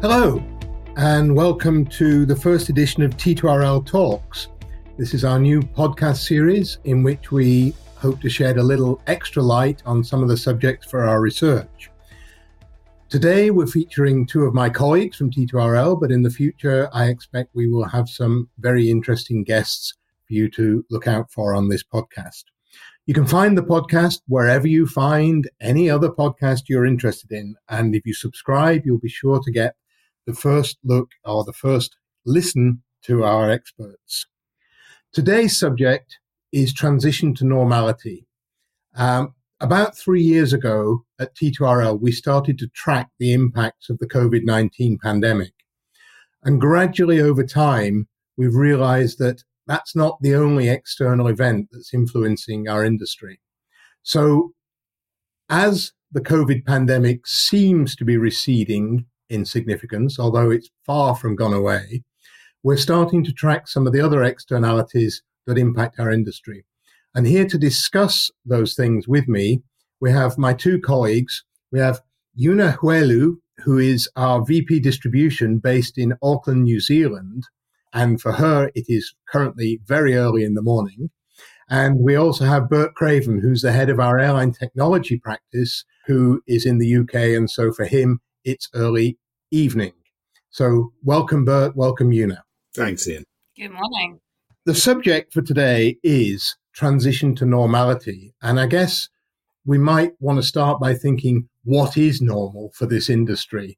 Hello, and welcome to the first edition of T2RL Talks. This is our new podcast series in which we hope to shed a little extra light on some of the subjects for our research. Today, we're featuring two of my colleagues from T2RL, but in the future, I expect we will have some very interesting guests for you to look out for on this podcast. You can find the podcast wherever you find any other podcast you're interested in. And if you subscribe, you'll be sure to get the first look or the first listen to our experts. Today's subject is transition to normality. About 3 years ago at T2RL, we started to track the impacts of the COVID-19 pandemic. And gradually over time, we've realized that that's not the only external event that's influencing our industry. So as the COVID pandemic seems to be receding in significance, although it's far from gone away, we're starting to track some of the other externalities that impact our industry. And here to discuss those things with me, we have my two colleagues. We have Una Huelu, who is our VP Distribution based in Auckland, New Zealand. And for her, it is currently very early in the morning. And we also have Bert Craven, who's the head of our airline technology practice, who is in the UK. And so for him, it's early evening. So welcome, Bert. Welcome, Una. Thanks, Ian. Good morning. The subject for today is transition to normality. And I guess we might want to start by thinking, what is normal for this industry?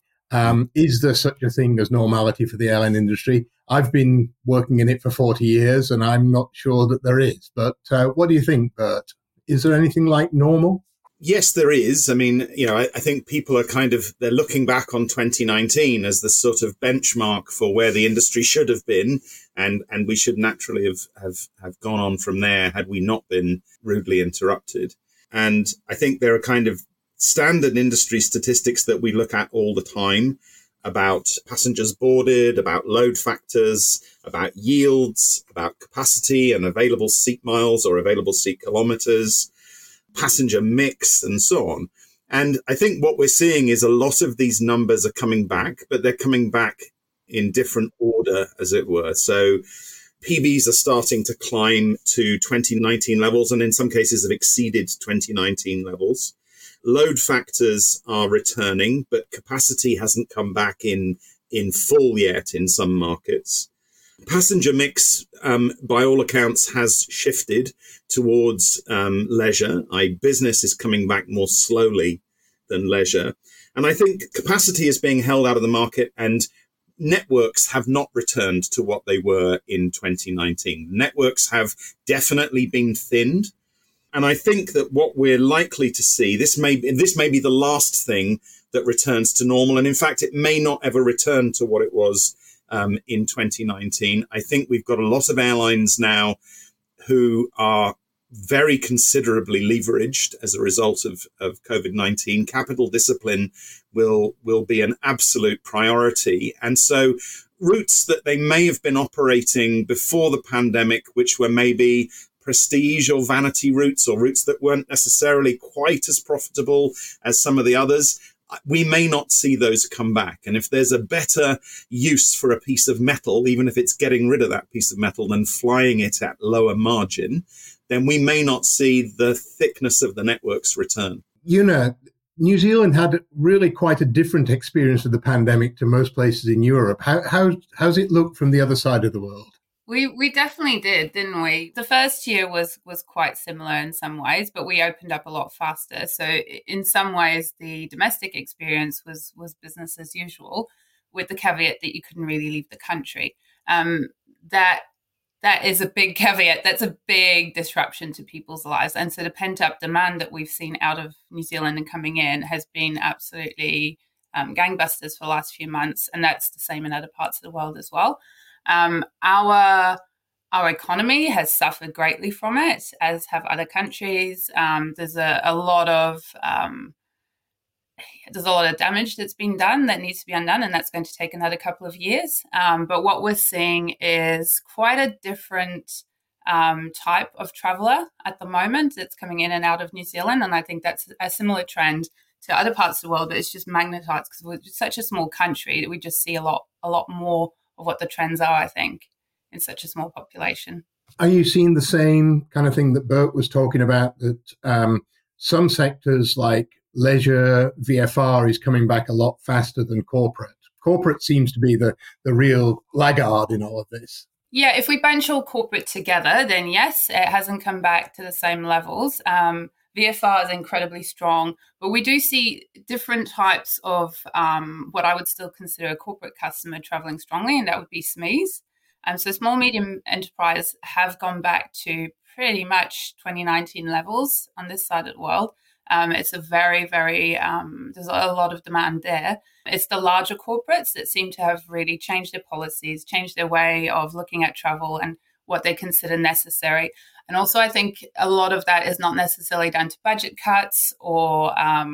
Is there such a thing as normality for the airline industry? I've been working in it for 40 years, and I'm not sure that there is. But what do you think, Bert? Is there anything like normal? Yes, there is. I mean, I think people are they're looking back on 2019 as the sort of benchmark for where the industry should have been. And we should naturally have gone on from there had we not been rudely interrupted. And I think there are standard industry statistics that we look at all the time about passengers boarded, about load factors, about yields, about capacity and available seat miles or available seat kilometers, passenger mix, and so on. And I think what we're seeing is a lot of these numbers are coming back, but they're coming back in different order, as it were. So PBs are starting to climb to 2019 levels, and in some cases have exceeded 2019 levels. Load factors are returning, but capacity hasn't come back in full yet in some markets. Passenger mix, by all accounts, has shifted towards leisure. Business is coming back more slowly than leisure. And I think capacity is being held out of the market, and networks have not returned to what they were in 2019. Networks have definitely been thinned. And I think that what we're likely to see, this may be the last thing that returns to normal. And in fact, it may not ever return to what it was in 2019. I think we've got a lot of airlines now who are very considerably leveraged as a result of COVID-19. Capital discipline will be an absolute priority. And so routes that they may have been operating before the pandemic, which were maybe prestige or vanity routes or routes that weren't necessarily quite as profitable as some of the others, we may not see those come back. And if there's a better use for a piece of metal, even if it's getting rid of that piece of metal than flying it at lower margin, then we may not see the thickness of the networks return. Una, New Zealand had really quite a different experience of the pandemic to most places in Europe. How's it look from the other side of the world? We definitely did, didn't we? The first year was quite similar in some ways, but we opened up a lot faster. So in some ways, the domestic experience was business as usual, with the caveat that you couldn't really leave the country. That is a big caveat. That's a big disruption to people's lives. And so the pent-up demand that we've seen out of New Zealand and coming in has been absolutely gangbusters for the last few months. And that's the same in other parts of the world as well. Our economy has suffered greatly from it, as have other countries. There's a lot of damage that's been done that needs to be undone, and that's going to take another couple of years. But what we're seeing is quite a different type of traveller at the moment that's coming in and out of New Zealand, and I think that's a similar trend to other parts of the world, but it's just magnetized because we're just such a small country that we just see a lot more of what the trends are, I think, in such a small population. Are you seeing the same kind of thing that Bert was talking about, that some sectors like leisure, VFR is coming back a lot faster than corporate? Corporate seems to be the real laggard in all of this. Yeah, if we bunch all corporate together, then yes, it hasn't come back to the same levels. VFR is incredibly strong, but we do see different types of what I would still consider a corporate customer traveling strongly, and that would be SMEs. So small, medium enterprise have gone back to pretty much 2019 levels on this side of the world. It's a very, very, there's a lot of demand there. It's the larger corporates that seem to have really changed their policies, changed their way of looking at travel and what they consider necessary. And also, I think a lot of that is not necessarily down to budget cuts or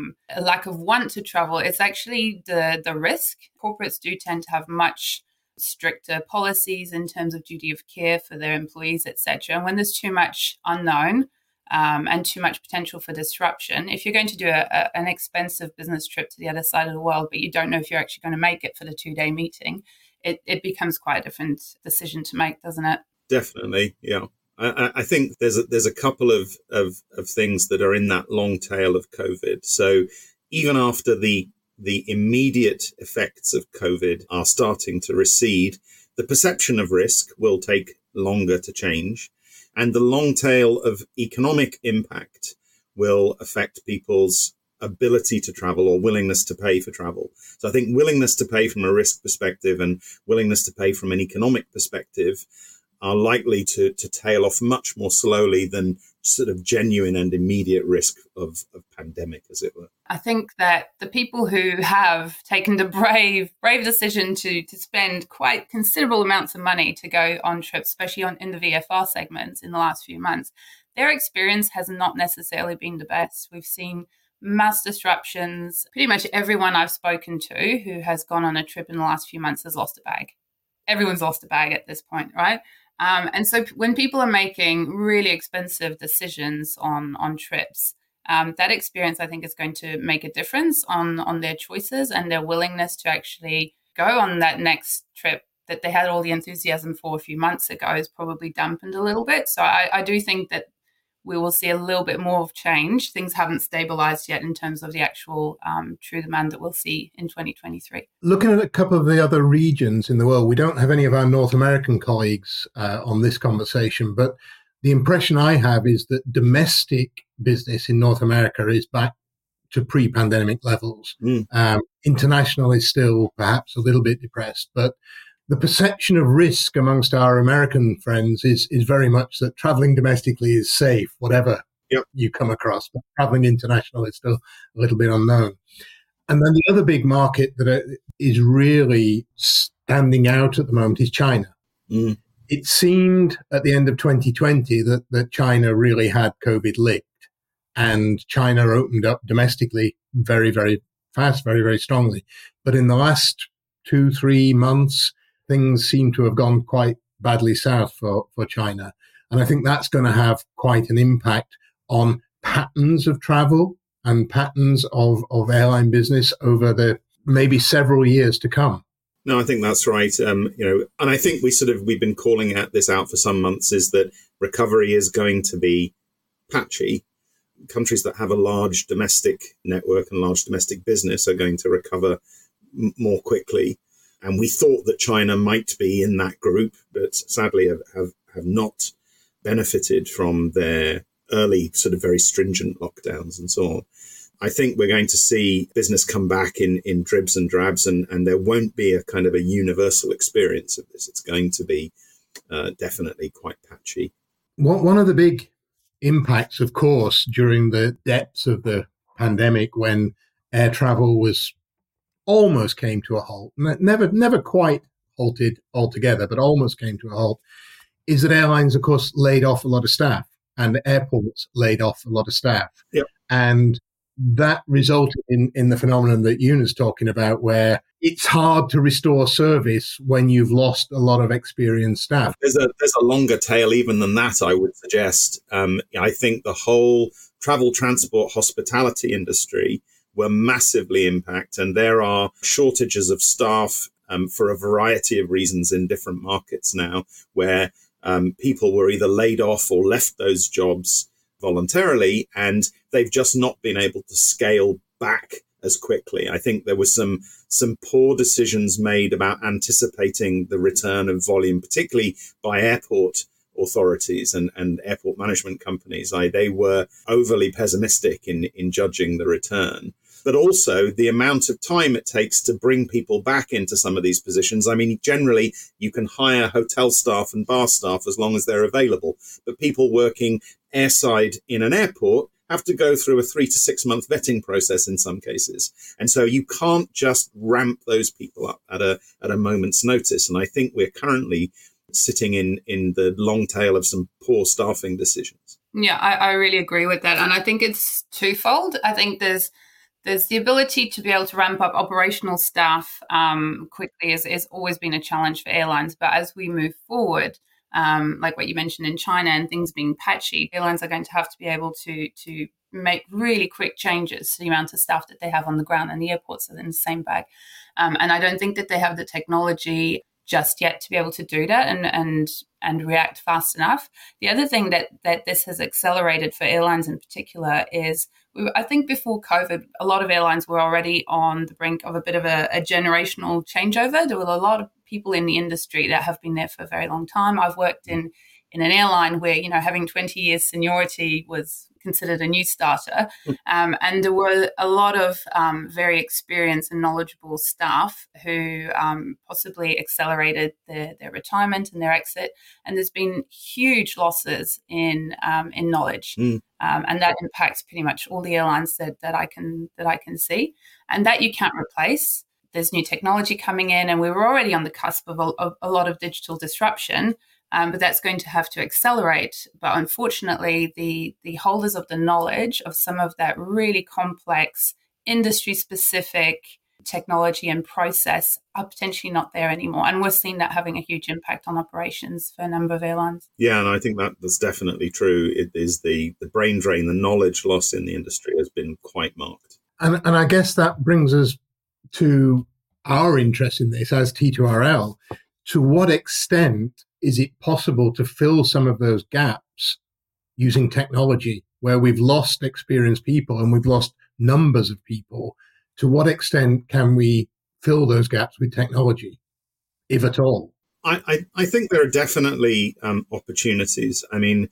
a lack of want to travel. It's actually the risk. Corporates do tend to have much stricter policies in terms of duty of care for their employees, etc. And when there's too much unknown and too much potential for disruption, if you're going to do an expensive business trip to the other side of the world, but you don't know if you're actually going to make it for the 2-day meeting, it becomes quite a different decision to make, doesn't it? Definitely, yeah. I think there's a couple of things that are in that long tail of COVID. So even after the immediate effects of COVID are starting to recede, the perception of risk will take longer to change. And the long tail of economic impact will affect people's ability to travel or willingness to pay for travel. So I think willingness to pay from a risk perspective and willingness to pay from an economic perspective are likely to tail off much more slowly than sort of genuine and immediate risk of pandemic, as it were. I think that the people who have taken the brave decision to spend quite considerable amounts of money to go on trips, especially in the VFR segments in the last few months, their experience has not necessarily been the best. We've seen mass disruptions. Pretty much everyone I've spoken to who has gone on a trip in the last few months has lost a bag. Everyone's lost a bag at this point, right? And so when people are making really expensive decisions on trips, that experience, I think, is going to make a difference on their choices and their willingness to actually go on that next trip that they had all the enthusiasm for a few months ago is probably dampened a little bit. So I do think that we will see a little bit more of change. Things haven't stabilized yet in terms of the actual true demand that we'll see in 2023. Looking at a couple of the other regions in the world, we don't have any of our North American colleagues on this conversation, but the impression I have is that domestic business in North America is back to pre-pandemic levels. International is still perhaps a little bit depressed, but the perception of risk amongst our American friends is very much that traveling domestically is safe, whatever you come across, but traveling international is still a little bit unknown. And then the other big market that is really standing out at the moment is China. It seemed at the end of 2020 that China really had COVID licked, and China opened up domestically very, very fast, very, very strongly. But in the last 2-3 months, things seem to have gone quite badly south for China. And I think that's going to have quite an impact on patterns of travel and patterns of airline business over the maybe several years to come. No, I think that's right. And I think we've been calling this out for some months, is that recovery is going to be patchy. Countries that have a large domestic network and large domestic business are going to recover more quickly. And we thought that China might be in that group, but sadly have not benefited from their early sort of very stringent lockdowns and so on. I think we're going to see business come back in dribs and drabs, and there won't be a kind of a universal experience of this. It's going to be definitely quite patchy. One of the big impacts, of course, during the depths of the pandemic, when air travel almost came to a halt, never quite halted altogether, but almost came to a halt, is that airlines, of course, laid off a lot of staff, and airports laid off a lot of staff. Yep. And that resulted in the phenomenon that Yuna's talking about, where it's hard to restore service when you've lost a lot of experienced staff. There's a longer tail even than that, I would suggest. I think the whole travel, transport, hospitality industry were massively impacted. And there are shortages of staff for a variety of reasons in different markets now, where people were either laid off or left those jobs voluntarily, and they've just not been able to scale back as quickly. I think there were some poor decisions made about anticipating the return of volume, particularly by airport authorities and airport management companies. They were overly pessimistic in judging the return. But also the amount of time it takes to bring people back into some of these positions. I mean, generally, you can hire hotel staff and bar staff as long as they're available. But people working airside in an airport have to go through a 3 to 6 month vetting process in some cases. And so you can't just ramp those people up at a moment's notice. And I think we're currently sitting in the long tail of some poor staffing decisions. Yeah, I really agree with that. And I think it's twofold. I think there's the ability to be able to ramp up operational staff quickly has always been a challenge for airlines. But as we move forward, like what you mentioned in China and things being patchy, airlines are going to have to be able to make really quick changes to the amount of staff that they have on the ground, and the airports are in the same bag. And I don't think that they have the technology just yet to be able to do that and react fast enough. The other thing that this has accelerated for airlines in particular is, I think before COVID, a lot of airlines were already on the brink of a bit of a generational changeover. There were a lot of people in the industry that have been there for a very long time. I've worked in an airline where, having 20 years seniority was considered a new starter. And there were a lot of very experienced and knowledgeable staff who possibly accelerated their retirement and their exit. And there's been huge losses in knowledge. And that impacts pretty much all the airlines that I can see. And that you can't replace. There's new technology coming in, and we were already on the cusp of a lot of digital disruption. But that's going to have to accelerate. But unfortunately, the holders of the knowledge of some of that really complex industry-specific technology and process are potentially not there anymore. And we're seeing that having a huge impact on operations for a number of airlines. Yeah, and I think that's definitely true. It is the brain drain, the knowledge loss in the industry has been quite marked. And I guess that brings us to our interest in this as T2RL. To what extent is it possible to fill some of those gaps using technology where we've lost experienced people and we've lost numbers of people? To what extent can we fill those gaps with technology, if at all? I think there are definitely opportunities. I mean,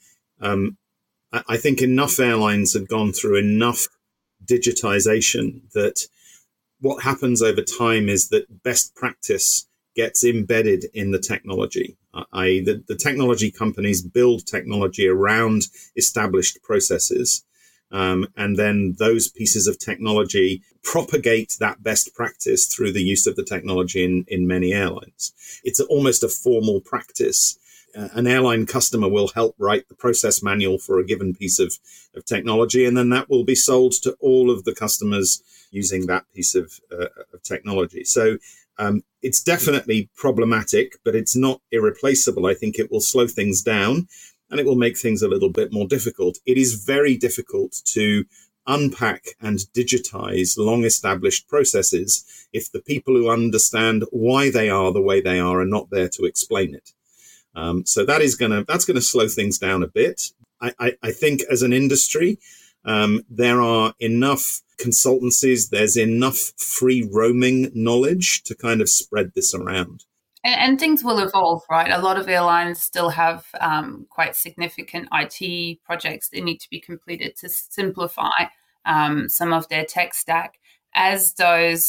I think enough airlines have gone through enough digitization that what happens over time is that best practice gets embedded in the technology. The technology companies build technology around established processes. And then those pieces of technology propagate that best practice through the use of the technology in many airlines. It's almost a formal practice. An airline customer will help write the process manual for a given piece of technology, and then that will be sold to all of the customers using that piece of technology. So it's definitely problematic, but it's not irreplaceable. I think it will slow things down and it will make things a little bit more difficult. It is very difficult to unpack and digitize long-established processes if the people who understand why they are the way they are not there to explain it. So that's going to slow things down a bit. I think as an industry, there are enough consultancies, there's enough free roaming knowledge to kind of spread this around. And things will evolve, right? A lot of airlines still have quite significant IT projects that need to be completed to simplify some of their tech stack. As those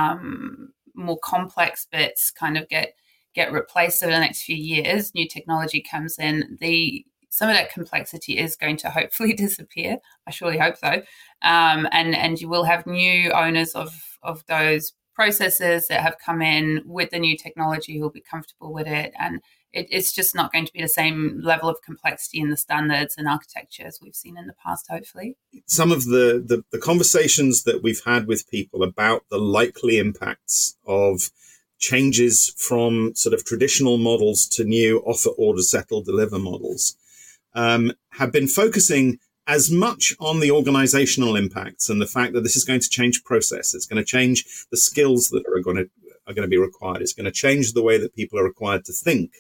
more complex bits kind of get replaced over the next few years, new technology comes in, some of that complexity is going to hopefully disappear. I surely hope so. And you will have new owners of those processes that have come in with the new technology who will be comfortable with it. And it's just not going to be the same level of complexity in the standards and architecture as we've seen in the past, hopefully. Some of the conversations that we've had with people about the likely impacts of changes from sort of traditional models to new offer, order, settle, deliver models have been focusing as much on the organizational impacts and the fact that this is going to change process. It's going to change the skills that are going to be required. It's going to change the way that people are required to think.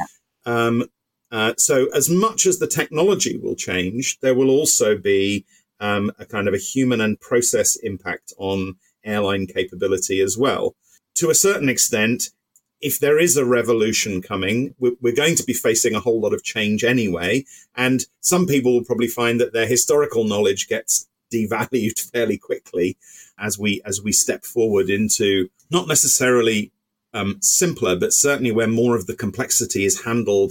So as much as the technology will change, there will also be a kind of a human and process impact on airline capability as well. To a certain extent, if there is a revolution coming, we're going to be facing a whole lot of change anyway. And some people will probably find that their historical knowledge gets devalued fairly quickly as we step forward into not necessarily simpler, but certainly where more of the complexity is handled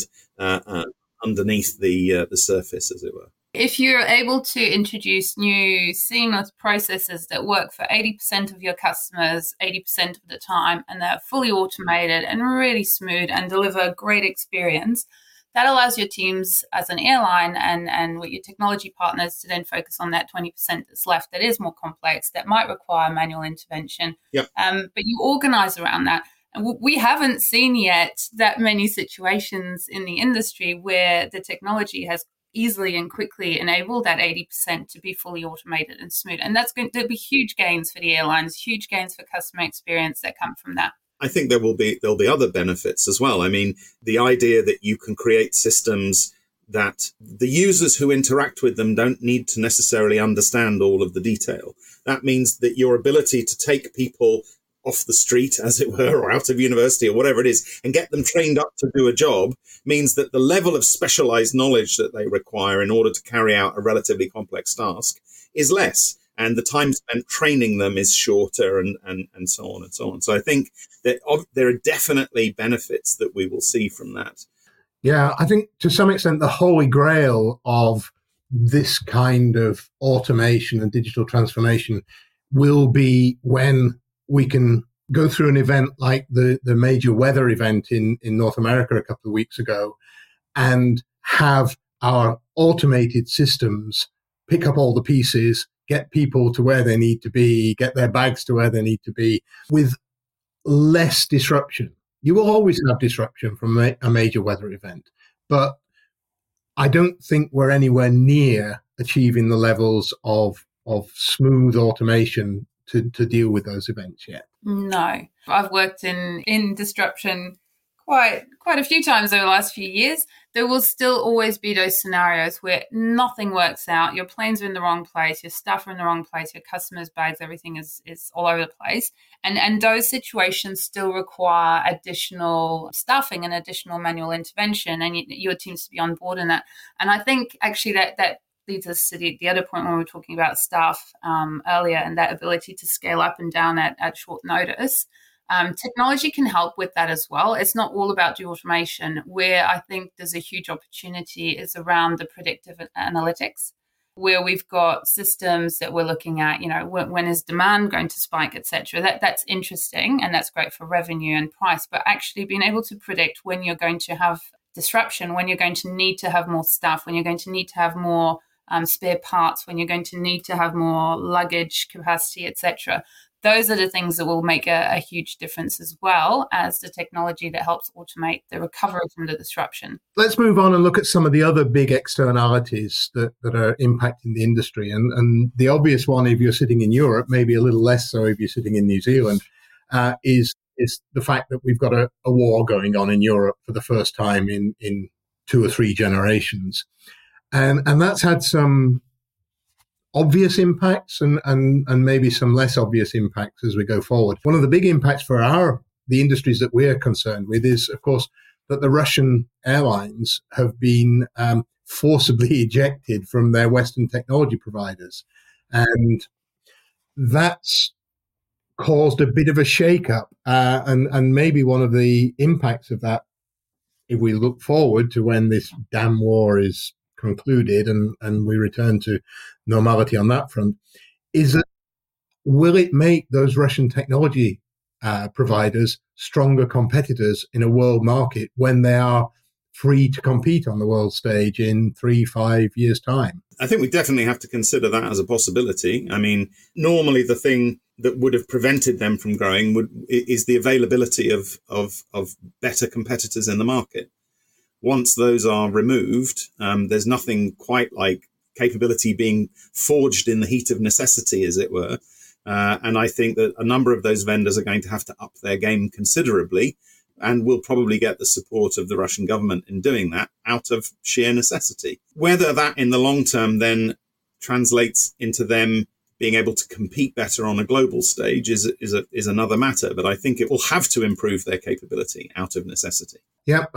underneath the surface, as it were. If you're able to introduce new seamless processes that work for 80% of your customers 80% of the time, and they're fully automated and really smooth and deliver a great experience, that allows your teams as an airline and with your technology partners to then focus on that 20% that's left that is more complex, that might require manual intervention. Yep. But you organize around that. And we haven't seen yet that many situations in the industry where the technology has easily and quickly enable that 80% to be fully automated and smooth. And that's going to be huge gains for the airlines, huge gains for customer experience that come from that. I think there'll be other benefits as well. I mean, the idea that you can create systems that the users who interact with them don't need to necessarily understand all of the detail. That means that your ability to take people off the street, as it were, or out of university or whatever it is, and get them trained up to do a job means that the level of specialized knowledge that they require in order to carry out a relatively complex task is less. And the time spent training them is shorter and so on and so on. So I think that there are definitely benefits that we will see from that. Yeah, I think to some extent the holy grail of this kind of automation and digital transformation will be when we can go through an event like the major weather event in North America a couple of weeks ago and have our automated systems pick up all the pieces, get people to where they need to be, get their bags to where they need to be with less disruption. You will always have disruption from a major weather event, but I don't think we're anywhere near achieving the levels of smooth automation to deal with those events yet. No. I've worked in disruption quite a few times over the last few years. There will still always be those scenarios where nothing works out. Your planes are in the wrong place, your staff are in the wrong place, your customers' bags, everything is all over the place. And those situations still require additional staffing and additional manual intervention, and your teams to be on board in that. And I think actually that leads us to the other point when we were talking about staff earlier and that ability to scale up and down at short notice. Technology can help with that as well. It's not all about the automation. Where I think there's a huge opportunity is around the predictive analytics, where we've got systems that we're looking at, when is demand going to spike, etc. That's interesting and that's great for revenue and price, but actually being able to predict when you're going to have disruption, when you're going to need to have more staff, when you're going to need to have more spare parts, when you're going to need to have more luggage capacity, etc. Those are the things that will make a huge difference, as well as the technology that helps automate the recovery from the disruption. Let's move on and look at some of the other big externalities that are impacting the industry. And the obvious one, if you're sitting in Europe, maybe a little less so if you're sitting in New Zealand, is the fact that we've got a war going on in Europe for the first time in 2 or 3 generations. And that's had some obvious impacts and maybe some less obvious impacts as we go forward. One of the big impacts for the industries that we're concerned with is, of course, that the Russian airlines have been forcibly ejected from their Western technology providers. And that's caused a bit of a shakeup. And maybe one of the impacts of that, if we look forward to when this damn war is concluded and we return to normality on that front, is that will it make those Russian technology providers stronger competitors in a world market when they are free to compete on the world stage in 3-5 years' time? I think we definitely have to consider that as a possibility. I mean, normally the thing that would have prevented them from growing is the availability of better competitors in the market. Once those are removed, there's nothing quite like capability being forged in the heat of necessity, as it were. And I think that a number of those vendors are going to have to up their game considerably, and will probably get the support of the Russian government in doing that out of sheer necessity. Whether that in the long term then translates into them being able to compete better on a global stage is another matter. But I think it will have to improve their capability out of necessity. Yeah,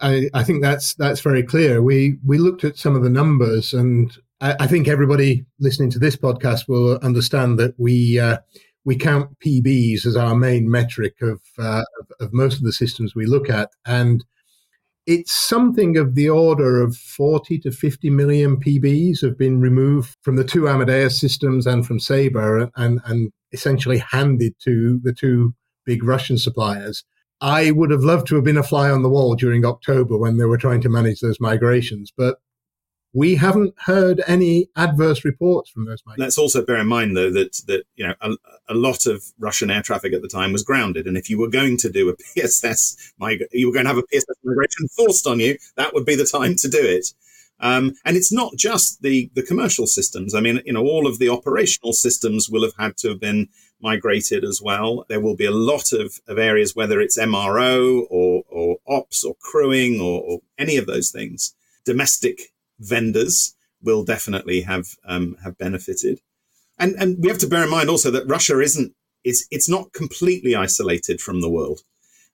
I think that's very clear. We looked at some of the numbers, and I think everybody listening to this podcast will understand that we count PBs as our main metric of most of the systems we look at, and it's something of the order of 40 to 50 million PBs have been removed from the two Amadeus systems and from Sabre, and essentially handed to the two big Russian suppliers. I would have loved to have been a fly on the wall during October when they were trying to manage those migrations, but we haven't heard any adverse reports from those migrations. Let's also bear in mind, though, that a lot of Russian air traffic at the time was grounded, and if you were going to do a PSS, you were going to have a PSS migration forced on you, that would be the time to do it. And it's not just the commercial systems. I mean, all of the operational systems will have had to have been migrated as well. There will be a lot of areas, whether it's MRO or ops or crewing or any of those things. Domestic vendors will definitely have benefited. And we have to bear in mind also that Russia it's not completely isolated from the world.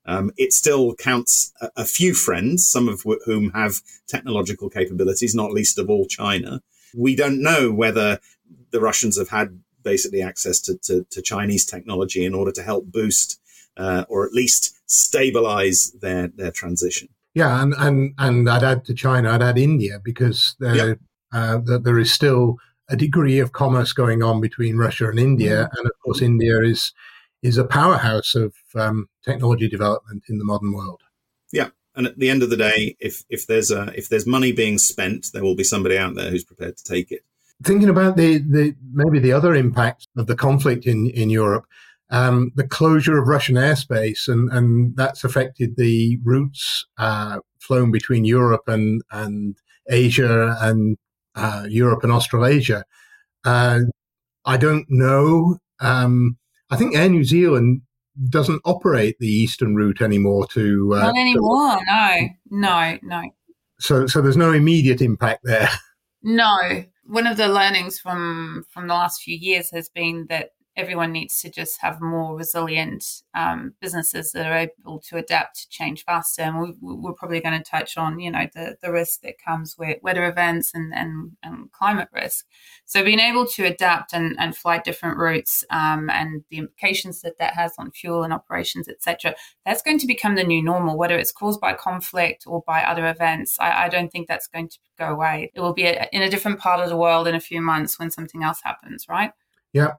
It still counts a few friends, some of whom have technological capabilities, not least of all China. We don't know whether the Russians have had basically access to Chinese technology in order to help boost or at least stabilize their transition. Yeah, and I'd add to China, I'd add India, because there is still a degree of commerce going on between Russia and India, and of course India is a powerhouse of technology development in the modern world. Yeah, and at the end of the day, if there's money being spent, there will be somebody out there who's prepared to take it. Thinking about the maybe the other impacts of the conflict in Europe, the closure of Russian airspace, and that's affected the routes flown between Europe and Asia and Europe and Australasia. I don't know. I think Air New Zealand doesn't operate the eastern route anymore. Not anymore. No. So there's no immediate impact there. No. One of the learnings from the last few years has been that everyone needs to just have more resilient businesses that are able to adapt to change faster. And we're probably going to touch on, the risk that comes with weather events and climate risk. So being able to adapt and fly different routes and the implications that has on fuel and operations, etc., that's going to become the new normal, whether it's caused by conflict or by other events. I don't think that's going to go away. It will be in a different part of the world in a few months when something else happens, right? Yeah,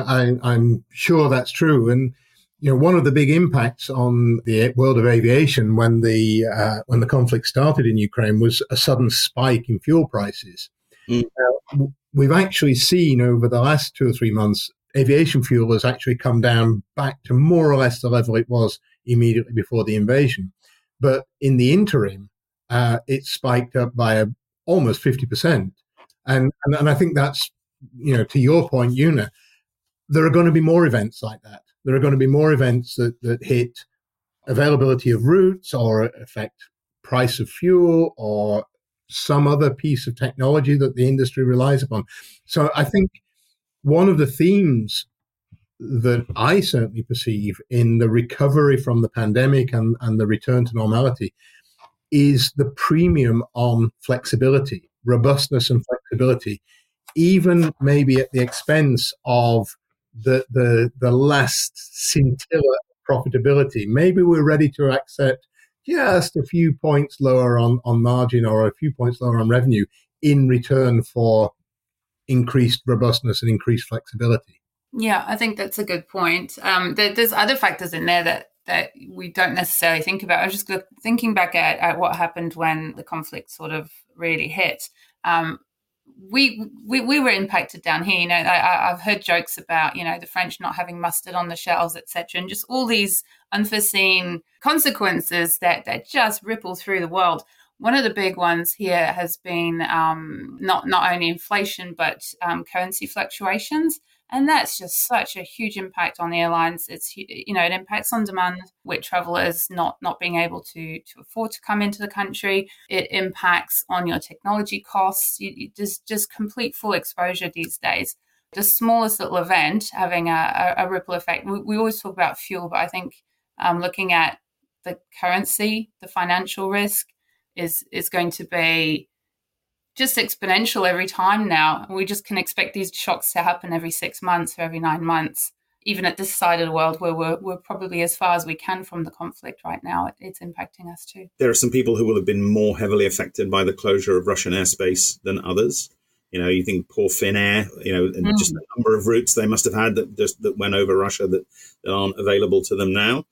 I'm sure that's true. And, one of the big impacts on the world of aviation when the conflict started in Ukraine was a sudden spike in fuel prices. We've actually seen over the last 2 or 3 months, aviation fuel has actually come down back to more or less the level it was immediately before the invasion. But in the interim, it spiked up by almost 50%. And I think that's, to your point, Una, there are going to be more events like that. There are going to be more events that hit availability of routes or affect price of fuel or some other piece of technology that the industry relies upon. So I think one of the themes that I certainly perceive in the recovery from the pandemic and the return to normality is the premium on flexibility, robustness and flexibility, even maybe at the expense of the last scintilla of profitability. Maybe we're ready to accept just a few points lower on margin or a few points lower on revenue in return for increased robustness and increased flexibility. Yeah, I think that's a good point. There's other factors in there that we don't necessarily think about. I was just thinking back at what happened when the conflict sort of really hit. We were impacted down here. I've heard jokes about, the French not having mustard on the shelves, etc., and just all these unforeseen consequences that just ripple through the world. One of the big ones here has been not only inflation, but currency fluctuations. And that's just such a huge impact on airlines. It impacts on demand with travelers not being able to afford to come into the country. It impacts on your technology costs. Just complete full exposure these days. The smallest little event having a ripple effect. We always talk about fuel, but I think looking at the currency, the financial risk is going to be just exponential every time now. We just can expect these shocks to happen every 6 months or every 9 months. Even at this side of the world where we're probably as far as we can from the conflict right now, it's impacting us too. There are some people who will have been more heavily affected by the closure of Russian airspace than others. You think poor Finnair, and just the number of routes they must have had that went over Russia that aren't available to them now,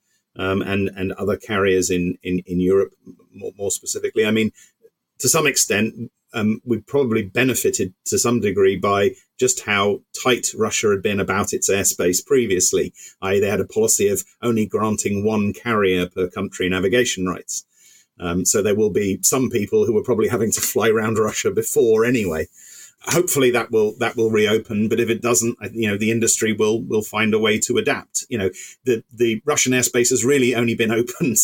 and other carriers in Europe more specifically. I mean, to some extent, we probably benefited to some degree by just how tight Russia had been about its airspace previously. They had a policy of only granting one carrier per country navigation rights. So there will be some people who were probably having to fly around Russia before anyway. Hopefully that will reopen, but if it doesn't, the industry will find a way to adapt. The Russian airspace has really only been open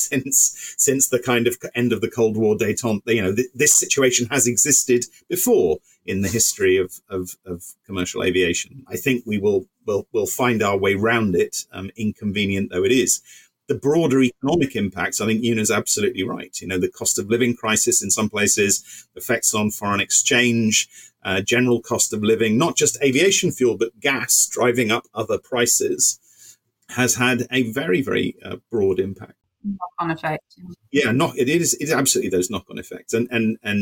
since the kind of end of the Cold War détente. This situation has existed before in the history of commercial aviation. I think we'll find our way round it, inconvenient though it is. The broader economic impacts, I think Una's absolutely right. The cost of living crisis in some places, effects on foreign exchange, general cost of living, not just aviation fuel, but gas driving up other prices, has had a very, very broad impact. Knock-on effect. Yeah, it is absolutely those knock-on effects, and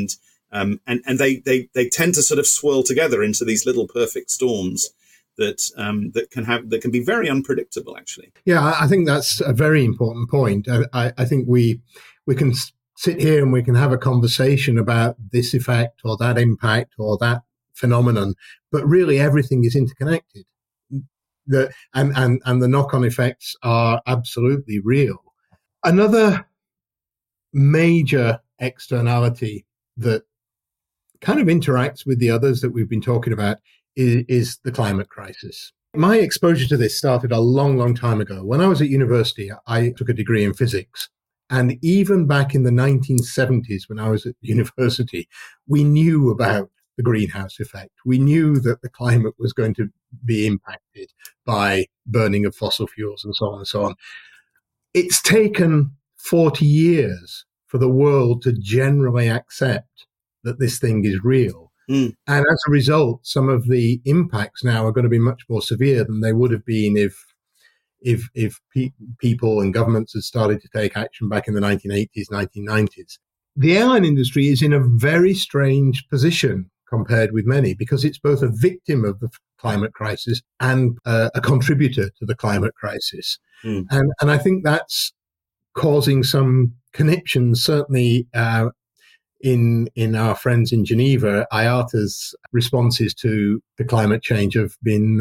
they tend to sort of swirl together into these little perfect storms that can be very unpredictable, actually. Yeah, I think that's a very important point. I think we can sit here and we can have a conversation about this effect or that impact or that phenomenon, but really everything is interconnected. And the knock-on effects are absolutely real. Another major externality that kind of interacts with the others that we've been talking about is the climate crisis. My exposure to this started a long, long time ago. When I was at university, I took a degree in physics. And even back in the 1970s, when I was at university, we knew about the greenhouse effect. We knew that the climate was going to be impacted by burning of fossil fuels and so on and so on. It's taken 40 years for the world to generally accept that this thing is real. And as a result, some of the impacts now are going to be much more severe than they would have been if people and governments had started to take action back in the 1980s, 1990s. The airline industry is in a very strange position compared with many, because it's both a victim of the climate crisis and a contributor to the climate crisis. And I think that's causing some conniptions, certainly in our friends in Geneva. IATA's responses to the climate change have been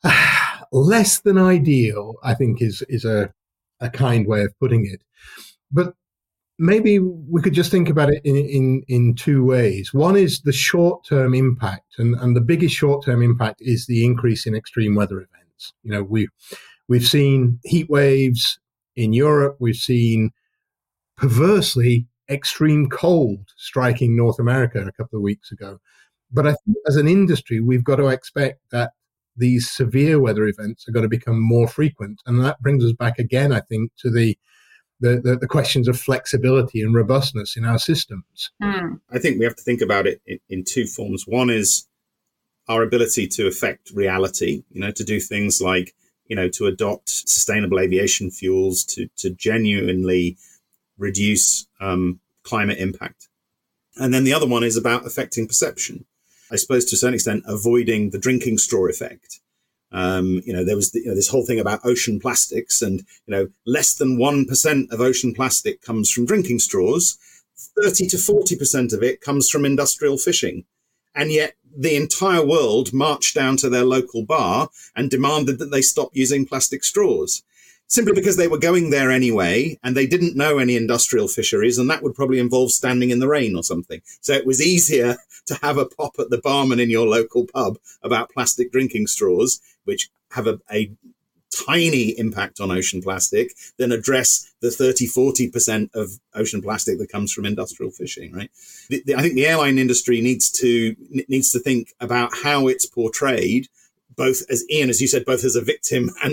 less than ideal, I think is a kind way of putting it. But maybe we could just think about it in two ways. One is the short-term impact, and the biggest short-term impact is the increase in extreme weather events. We've seen heat waves in Europe. We've seen, perversely, extreme cold striking North America a couple of weeks ago. But I think as an industry, we've got to expect that these severe weather events are going to become more frequent. And that brings us back again, I think, to the questions of flexibility and robustness in our systems. I think we have to think about it in two forms. One is our ability to affect reality, to do things like, to adopt sustainable aviation fuels, to genuinely reduce climate impact. And then the other one is about affecting perception. I suppose to a certain extent, avoiding the drinking straw effect. There was this whole thing about ocean plastics, and less than 1% of ocean plastic comes from drinking straws. 30 to 40% of it comes from industrial fishing, and yet the entire world marched down to their local bar and demanded that they stop using plastic straws. simply because they were going there anyway, and they didn't know any industrial fisheries, and that would probably involve standing in the rain or something. So it was easier to have a pop at the barman in your local pub about plastic drinking straws, which have a tiny impact on ocean plastic, than address the 30-40% of ocean plastic that comes from industrial fishing, right? I think the airline industry needs to think about how it's portrayed, both as Ian, as you said, both as a victim and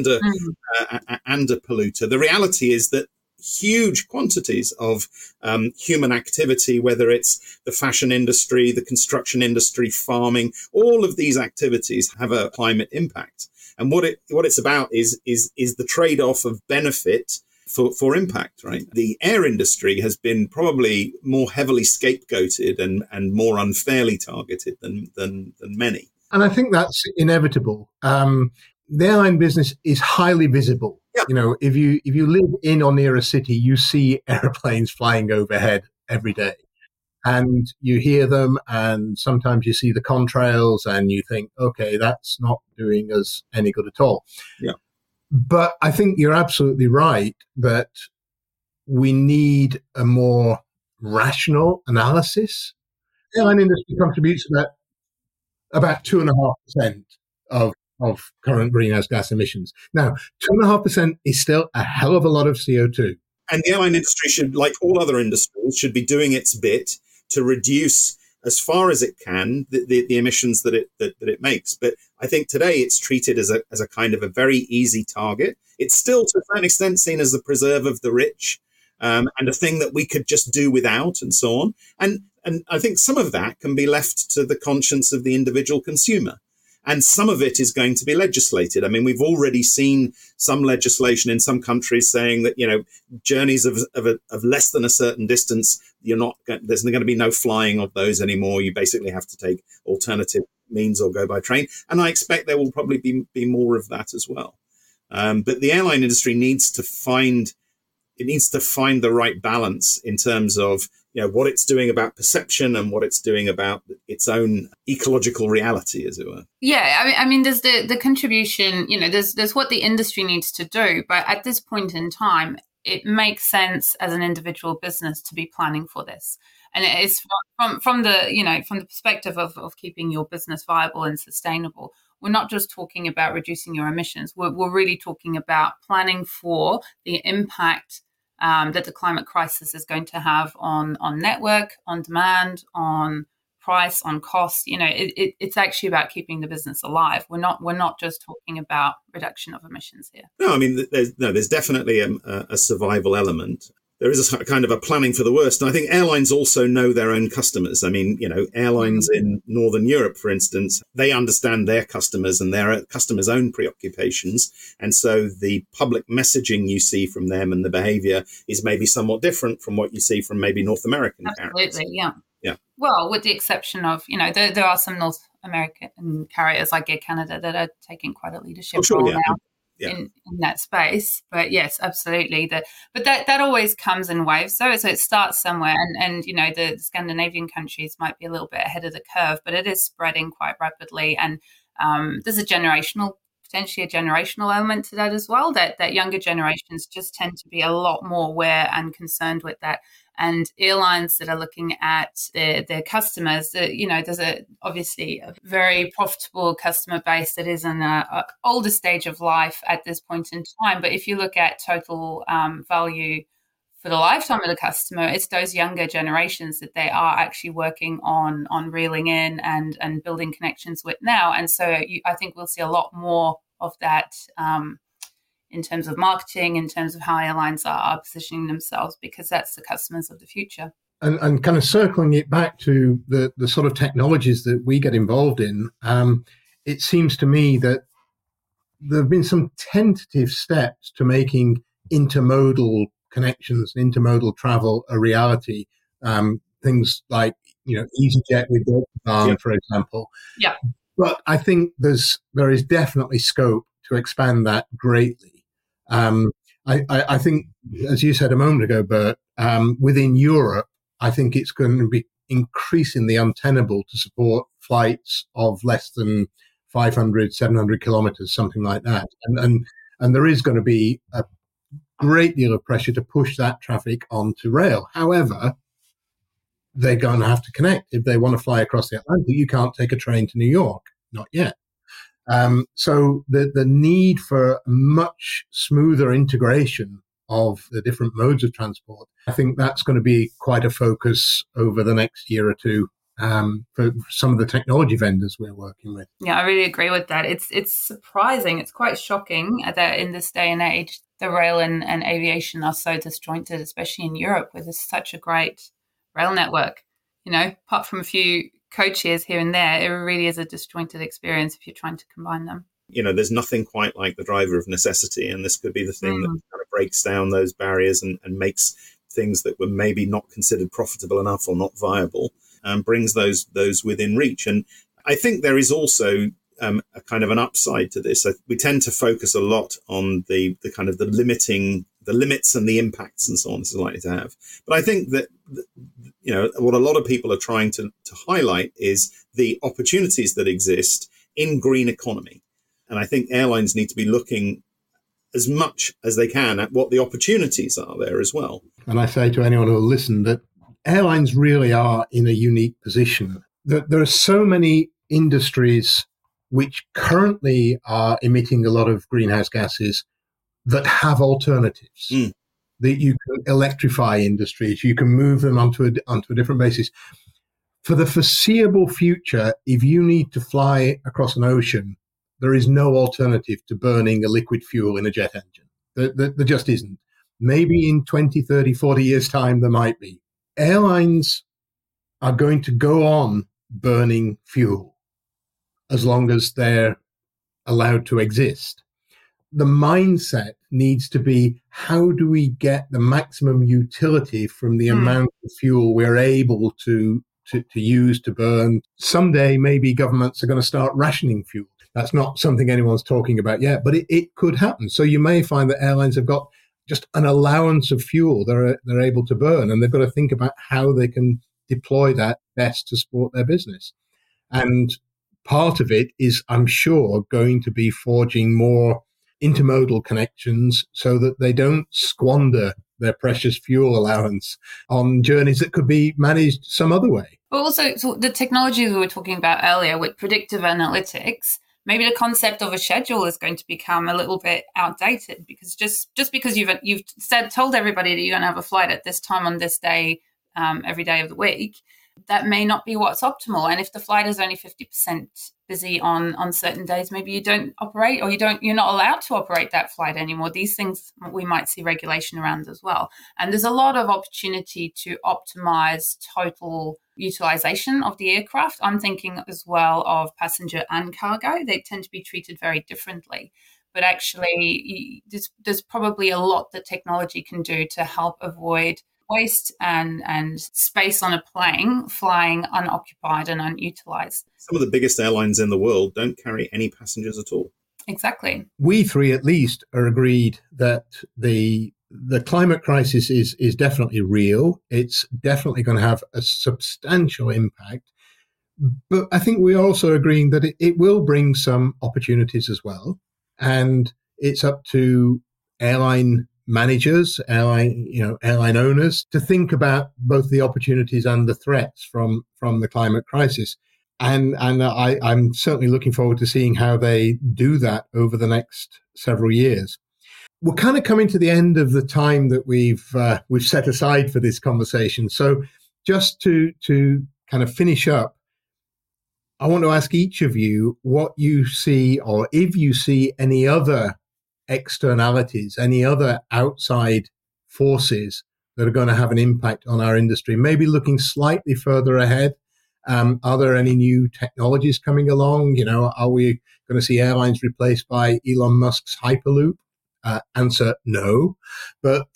a polluter. The reality is that huge quantities of human activity, whether it's the fashion industry, the construction industry, farming, all of these activities have a climate impact. And what it's about is the trade-off of benefit for impact, right? The air industry has been probably more heavily scapegoated and more unfairly targeted than many. And I think that's inevitable. The airline business is highly visible. Yeah. You know, if you live in or near a city, you see airplanes flying overhead every day. And you hear them, and sometimes you see the contrails, and you think, okay, that's not doing us any good at all. Yeah. But I think you're absolutely right that we need a more rational analysis. The airline industry contributes about 2.5% of current greenhouse gas emissions. Now, 2.5% is still a hell of a lot of CO2. And the airline industry should, like all other industries, should be doing its bit to reduce as far as it can the emissions that it makes. But I think today it's treated as a kind of a very easy target. It's still to a certain extent seen as the preserve of the rich, and a thing that we could just do without, and so on. And I think some of that can be left to the conscience of the individual consumer. And some of it is going to be legislated. I mean, we've already seen some legislation in some countries saying that, you know, journeys of less than a certain distance, there's going to be no flying of those anymore. You basically have to take alternative means or go by train. And I expect there will probably be more of that as well. But the airline industry needs to find the right balance in terms of, you know, what it's doing about perception and what it's doing about its own ecological reality, as it were. Yeah, I mean, there's the contribution, you know, there's what the industry needs to do. But at this point in time, it makes sense as an individual business to be planning for this. And it is from the perspective of keeping your business viable and sustainable. We're not just talking about reducing your emissions. We're really talking about planning for the impact that the climate crisis is going to have on network, on demand, on price, on cost. You know, it's actually about keeping the business alive. We're not just talking about reduction of emissions here. No, I mean, there's definitely a survival element. There is a kind of a planning for the worst. And I think airlines also know their own customers. I mean, you know, airlines in Northern Europe, for instance, they understand their customers and their customers' own preoccupations. And so the public messaging you see from them and the behavior is maybe somewhat different from what you see from maybe North American carriers. Absolutely, yeah. Yeah. Well, with the exception of, you know, there are some North American carriers like Air Canada that are taking quite a leadership role now. Yeah. In that space. But yes, absolutely. But that always comes in waves. So it starts somewhere, and you know, the Scandinavian countries might be a little bit ahead of the curve, but it is spreading quite rapidly. And there's potentially a generational element to that as well, that younger generations just tend to be a lot more aware and concerned with that. And airlines that are looking at their customers, you know, there's obviously a very profitable customer base that is in a older stage of life at this point in time. But if you look at total value for the lifetime of the customer, it's those younger generations that they are actually working on reeling in and building connections with now. And so I think we'll see a lot more of that in terms of marketing, in terms of how airlines are positioning themselves, because that's the customers of the future. And kind of circling it back to the sort of technologies that we get involved in, it seems to me that there have been some tentative steps to making intermodal connections, intermodal travel a reality. Things like, you know, EasyJet with Deutsche Bahn, for example. Yeah. But I think there is definitely scope to expand that greatly. I think, as you said a moment ago, Bert, within Europe, I think it's going to be increasingly untenable to support flights of less than 500, 700 kilometers, something like that. And there is going to be great deal of pressure to push that traffic onto rail. However, they're going to have to connect. If they want to fly across the Atlantic, you can't take a train to New York. Not yet. So the need for much smoother integration of the different modes of transport, I think that's going to be quite a focus over the next year or two for some of the technology vendors we're working with. Yeah, I really agree with that. It's surprising. It's quite shocking that in this day and age, the rail and aviation are so disjointed, especially in Europe, where there's such a great rail network. Apart from a few co-chairs here and there, it really is a disjointed experience if you're trying to combine them. There's nothing quite like the driver of necessity, and this could be the thing that kind of breaks down those barriers and makes things that were maybe not considered profitable enough or not viable, brings those within reach. And I think there is also a kind of an upside to this. We tend to focus a lot on the kind of the limits and the impacts and so on this is likely to have. But I think that what a lot of people are trying to highlight is the opportunities that exist in green economy. And I think airlines need to be looking as much as they can at what the opportunities are there as well. And I say to anyone who will listen that airlines really are in a unique position. That there are so many industries which currently are emitting a lot of greenhouse gases that have alternatives. That you can electrify industries, you can move them onto a different basis. For the foreseeable future, if you need to fly across an ocean, there is no alternative to burning a liquid fuel in a jet engine. There just isn't. Maybe in 20, 30, 40 years' time, there might be. Airlines are going to go on burning fuel as long as they're allowed to exist. The mindset needs to be, how do we get the maximum utility from the amount of fuel we're able to use to burn? Someday, maybe governments are going to start rationing fuel. That's not something anyone's talking about yet, but it could happen. So you may find that airlines have got just an allowance of fuel they're able to burn, and they've got to think about how they can deploy that best to support their business. And part of it is, I'm sure, going to be forging more intermodal connections so that they don't squander their precious fuel allowance on journeys that could be managed some other way. But also, so the technology we were talking about earlier with predictive analytics, maybe the concept of a schedule is going to become a little bit outdated, because just because you've told everybody that you're going to have a flight at this time on this day every day of the week, that may not be what's optimal. And if the flight is only 50% busy on certain days, maybe you don't operate, or you're not allowed to operate that flight anymore. These things we might see regulation around as well. And there's a lot of opportunity to optimize total utilization of the aircraft. I'm thinking as well of passenger and cargo. They tend to be treated very differently. But actually, there's probably a lot that technology can do to help avoid waste and space on a plane flying unoccupied and unutilized. Some of the biggest airlines in the world don't carry any passengers at all. Exactly. We three at least are agreed that the climate crisis is definitely real. It's definitely going to have a substantial impact. But I think we're also agreeing that it will bring some opportunities as well. And it's up to airline managers, airline owners, to think about both the opportunities and the threats from the climate crisis. And I'm certainly looking forward to seeing how they do that over the next several years. We're kind of coming to the end of the time that we've set aside for this conversation. So just to kind of finish up, I want to ask each of you what you see, or if you see any other externalities, any other outside forces that are going to have an impact on our industry, maybe looking slightly further ahead. Are there any new technologies coming along? Are we going to see airlines replaced by Elon Musk's Hyperloop? Answer, no. But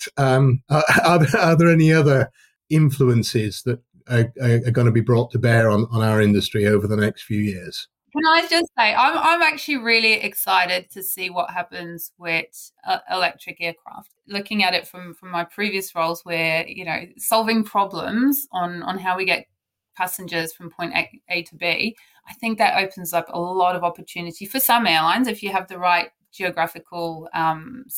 are there any other influences that are going to be brought to bear on our industry over the next few years? Can I just say, I'm actually really excited to see what happens with electric aircraft. Looking at it from my previous roles, where solving problems on how we get passengers from point A to B, I think that opens up a lot of opportunity for some airlines if you have the right geographical setup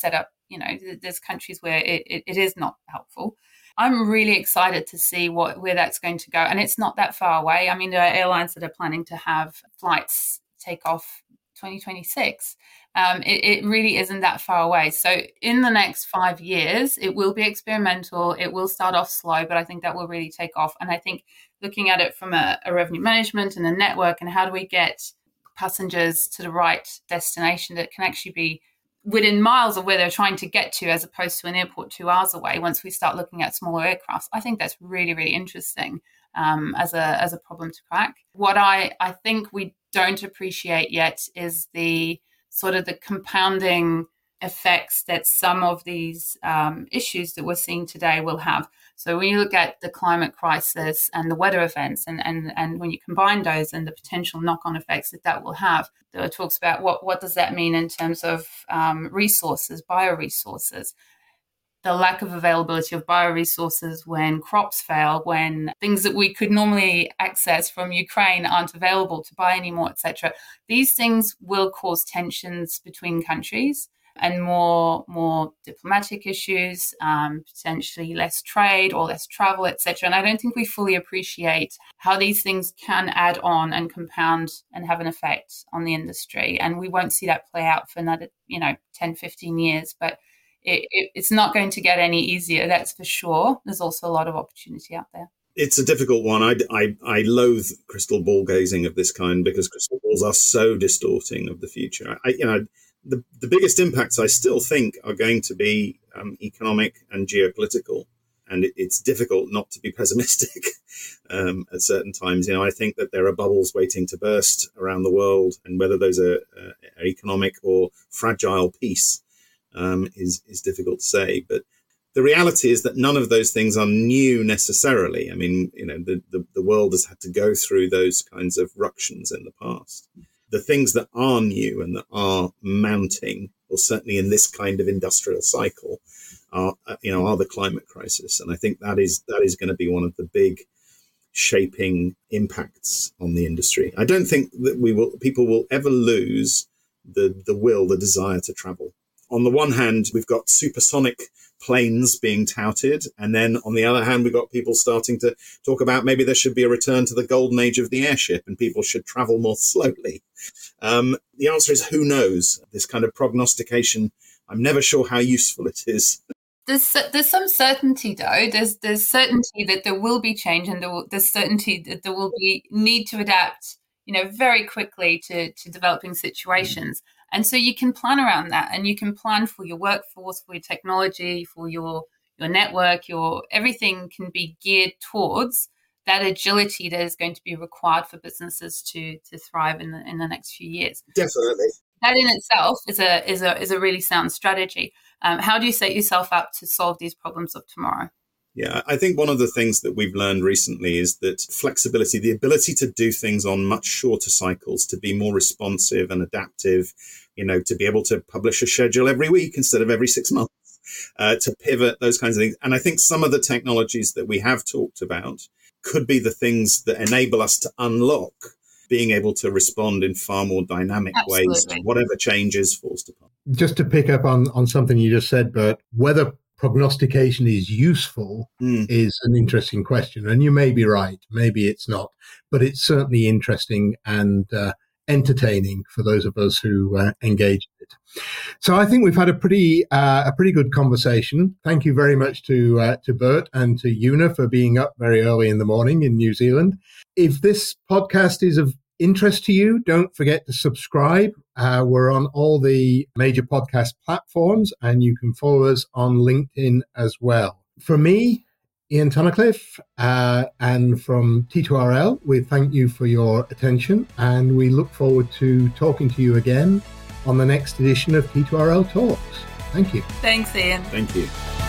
there's countries where it is not helpful. I'm really excited to see where that's going to go. And it's not that far away. I mean, there are airlines that are planning to have flights take off 2026. It really isn't that far away. So in the next 5 years, it will be experimental. It will start off slow, but I think that will really take off. And I think looking at it from a revenue management and a network, and how do we get passengers to the right destination that can actually be within miles of where they're trying to get to, as opposed to an airport 2 hours away. Once we start looking at smaller aircraft, I think that's really, really interesting as a problem to crack. What I think we don't appreciate yet is the sort of the compounding effects that some of these issues that we're seeing today will have. So when you look at the climate crisis and the weather events, and when you combine those and the potential knock-on effects that will have, there are talks about what does that mean in terms of resources, bioresources, the lack of availability of bioresources when crops fail, when things that we could normally access from Ukraine aren't available to buy anymore, etc. These things will cause tensions between countries and more diplomatic issues, potentially less trade or less travel, etc. And I don't think we fully appreciate how these things can add on and compound and have an effect on the industry. And we won't see that play out for another 10, 15 years. But it's not going to get any easier, that's for sure. There's also a lot of opportunity out there. It's a difficult one. I loathe crystal ball gazing of this kind, because crystal balls are so distorting of the future. The biggest impacts I still think are going to be economic and geopolitical, and it's difficult not to be pessimistic at certain times. I think that there are bubbles waiting to burst around the world, and whether those are economic or fragile peace is difficult to say. But the reality is that none of those things are new necessarily. I mean, the world has had to go through those kinds of ructions in the past. The things that are new and that are mounting, or certainly in this kind of industrial cycle, are the climate crisis. And I think that is going to be one of the big shaping impacts on the industry. I don't think that people will ever lose the desire to travel. On the one hand, we've got supersonic planes being touted. And then on the other hand, we've got people starting to talk about maybe there should be a return to the golden age of the airship and people should travel more slowly. The answer is who knows? This kind of prognostication, I'm never sure how useful it is. There's some certainty, though. There's certainty that there will be change, and there's certainty that there will be need to adapt, very quickly to developing situations. And so you can plan around that, and you can plan for your workforce, for your technology, for your network, everything can be geared towards that agility that is going to be required for businesses to thrive in the next few years. Definitely. That in itself is a really sound strategy. How do you set yourself up to solve these problems of tomorrow? Yeah, I think one of the things that we've learned recently is that flexibility, the ability to do things on much shorter cycles, to be more responsive and adaptive, to be able to publish a schedule every week instead of every 6 months, to pivot, those kinds of things. And I think some of the technologies that we have talked about could be the things that enable us to unlock being able to respond in far more dynamic ways to whatever changes forced upon. Just to pick up on something you just said, Bert, whether prognostication is useful is an interesting question. And you may be right, maybe it's not, but it's certainly interesting and entertaining for those of us who engage in it. So I think we've had a pretty good conversation. Thank you very much to Bert and to Una for being up very early in the morning in New Zealand. If this podcast is of interest to you, don't forget to subscribe. We're on all the major podcast platforms, and you can follow us on LinkedIn as well. For me, Ian Tunnicliffe, and from T2RL, we thank you for your attention, and we look forward to talking to you again on the next edition of T2RL Talks. Thank you. Thanks, Ian. Thank you.